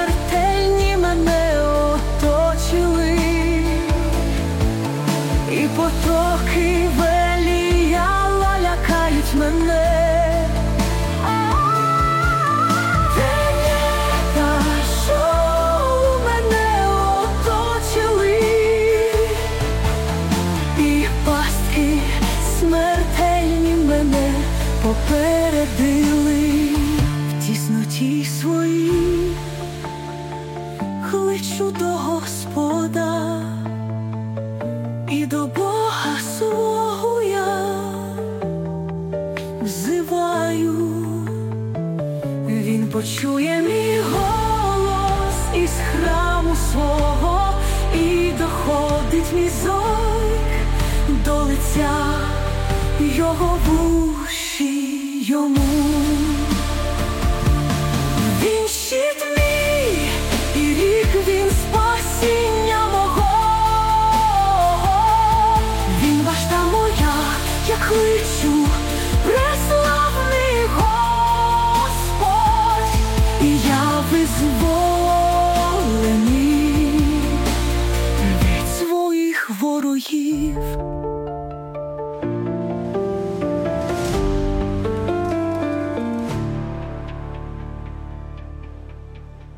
смертельні мене оточили, і потоки Веліяла лякають мене. Тенета, що мене оточили, і пастки смертельні мене попередили. В тісноті своїй кличу до Господа, і до Бога свого я взиваю. Він почує